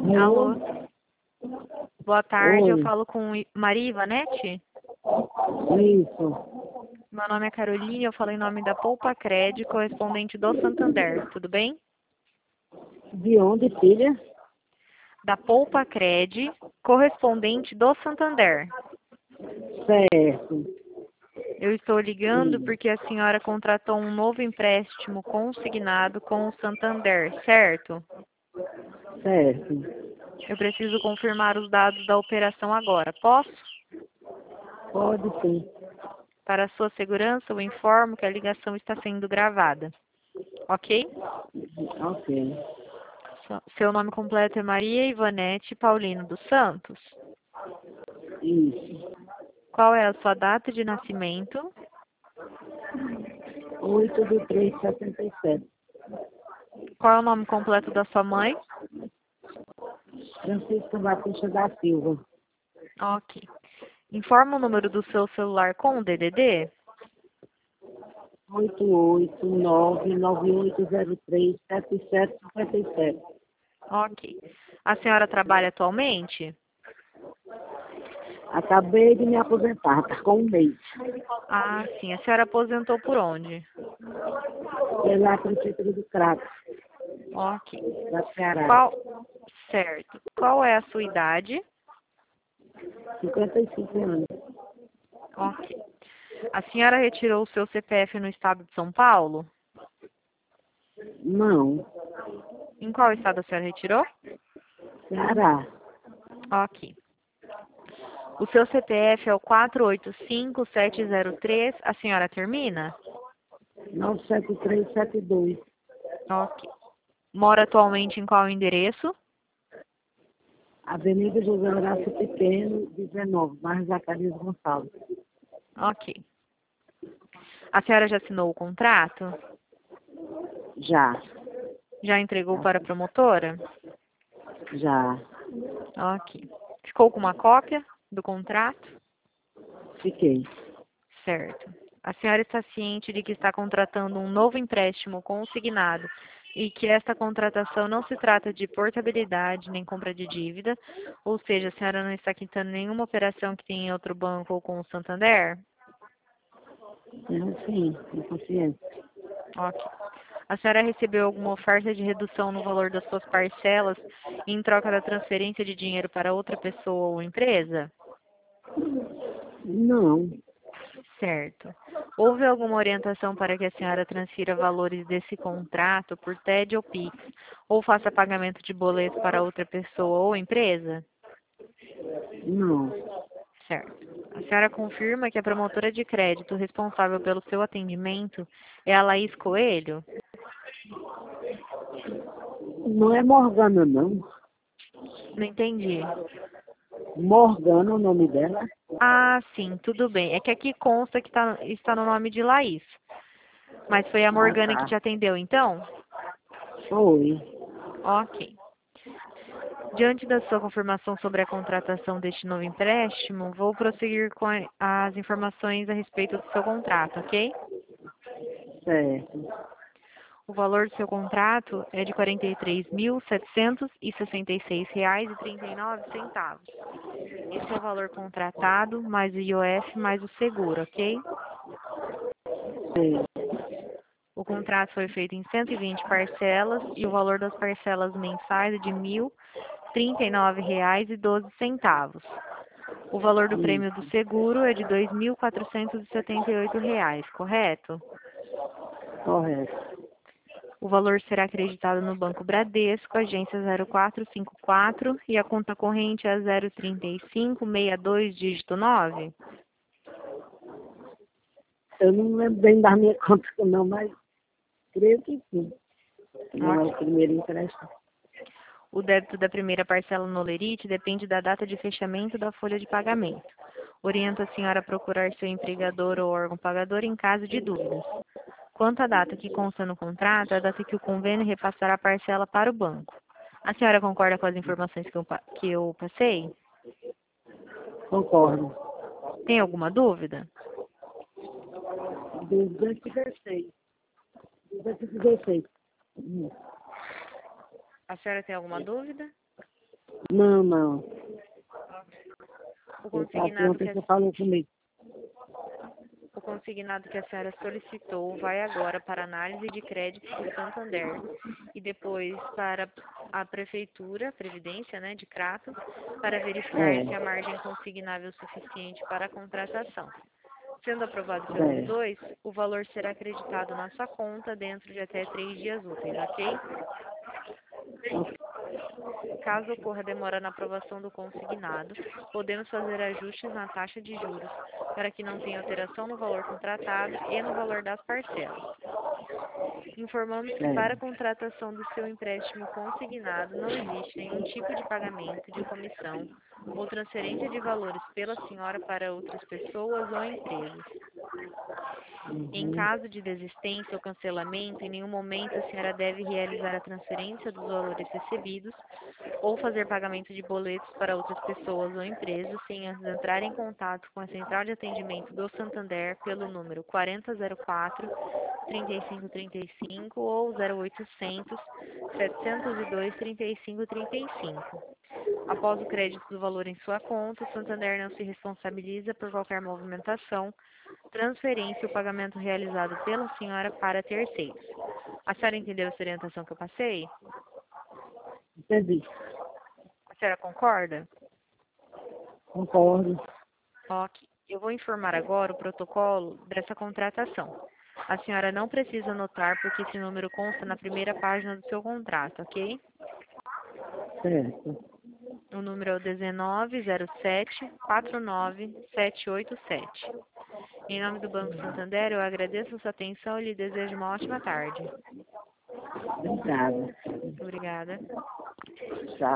Alô, boa tarde, eu Oi, falo com Maria Ivanete. isso. Meu nome é Caroline, eu falo em nome da Poupa Cred, correspondente do Santander, tudo bem? De onde, filha? Da Poupa Cred, correspondente do Santander. Certo. Eu estou ligando Sim, porque a senhora contratou um novo empréstimo consignado com o Santander, certo? certo. Eu preciso confirmar os dados da operação agora, posso? Pode sim. Para sua segurança, eu informo que a ligação está sendo gravada, ok? Ok. Seu nome completo é Maria Ivanete Paulino dos Santos. Isso. Qual é a sua data de nascimento? 8/3/77. Qual é o nome completo da sua mãe? Francisco Batista da Silva. Ok. Informa o número do seu celular com o DDD? 88998037757. Ok. A senhora trabalha atualmente? Acabei de me aposentar, tá com um mês. Ah, sim. A senhora aposentou por onde? Pela Prefeitura do Crato, Ok. da Ceará. Qual? Certo. Qual é a sua idade? 55 anos. Ok. A senhora retirou o seu CPF no estado de São Paulo? Não. Em qual estado a senhora retirou? Ceará. Ok. O seu CPF é o 485703. A senhora termina? 97372. Ok. Mora atualmente em qual endereço? Avenida José Horácio Pequeno, 19, bairro Zacarias Gonçalves. Ok. A senhora já assinou o contrato? Já, Já entregou para a promotora? já. Ok. Ficou com uma cópia do contrato? Fiquei. Certo. A senhora está ciente de que está contratando um novo empréstimo consignado e que esta contratação não se trata de portabilidade nem compra de dívida, ou seja, a senhora não está quitando nenhuma operação que tem em outro banco ou com o Santander? Sim, com consciência. Ok. A senhora recebeu alguma oferta de redução no valor das suas parcelas em troca da transferência de dinheiro para outra pessoa ou empresa? Não, Certo. Houve alguma orientação para que a senhora transfira valores desse contrato por TED ou PIX, ou faça pagamento de boleto para outra pessoa ou empresa? não. Certo. A senhora confirma que a promotora de crédito responsável pelo seu atendimento é a Laís Coelho? Não é Morgana, não. Não entendi. Morgana é o nome dela? Ah, sim, tudo bem. É que aqui consta que está no nome de Laís. Mas foi a Ah, Morgana que tá. te atendeu, então? Foi. Ok. Diante da sua confirmação sobre a contratação deste novo empréstimo, vou prosseguir com as informações a respeito do seu contrato, ok? Certo. O valor do seu contrato é de R$ 43.766,39. Esse é o valor contratado, mais o IOF, mais o seguro, ok? Sei. O contrato foi feito em 120 parcelas e o valor das parcelas mensais é de R$ 1.039,12. O valor do prêmio do Isso. seguro é de R$ 2.478, correto? Correto. O valor será acreditado no Banco Bradesco, agência 0454, e a conta corrente é 03562, dígito 9. Eu não lembro bem da minha conta, não, mas creio que sim. Não é o Ok. primeiro empréstimo. O débito da primeira parcela no Lerite depende da data de fechamento da folha de pagamento. Oriento a senhora a procurar seu empregador ou órgão pagador em caso de dúvidas. Quanto à data que consta no contrato, é a data que o convênio repassará a parcela para o banco. A senhora concorda com as informações que eu passei? Concordo. Tem alguma dúvida? 216. 216. A senhora tem alguma dúvida? Não, não. O Eu tava consignado ontem que você falou comigo. O consignado que a senhora solicitou vai agora para análise de crédito do Santander e depois para a Prefeitura, Previdência, né, de Crato, para verificar se a margem consignável é suficiente para a contratação. Sendo aprovado pelos dois, o valor será acreditado na sua conta dentro de até 3 dias úteis, ok? Caso ocorra demora na aprovação do consignado, podemos fazer ajustes na taxa de juros para que não tenha alteração no valor contratado e no valor das parcelas. Informamos que para a contratação do seu empréstimo consignado não existe nenhum tipo de pagamento de comissão ou transferência de valores pela senhora para outras pessoas ou empresas. Em caso de desistência ou cancelamento, em nenhum momento a senhora deve realizar a transferência dos valores recebidos ou fazer pagamento de boletos para outras pessoas ou empresas sem antes entrar em contato com a central de atendimento do Santander pelo número 4004-3535 ou 0800-702-3535. Após o crédito do valor em sua conta, o Santander não se responsabiliza por qualquer movimentação, transferência ou pagamento realizado pela senhora para terceiros. A senhora entendeu essa orientação que eu passei? Entendi. A senhora concorda? Concordo. Ok. Eu vou informar agora o protocolo dessa contratação. A senhora não precisa anotar porque esse número consta na primeira página do seu contrato, ok? Certo. O número é o 1907-49787. Em nome do Banco Santander, eu agradeço a sua atenção e lhe desejo uma ótima tarde. Obrigada. Obrigada. Tchau.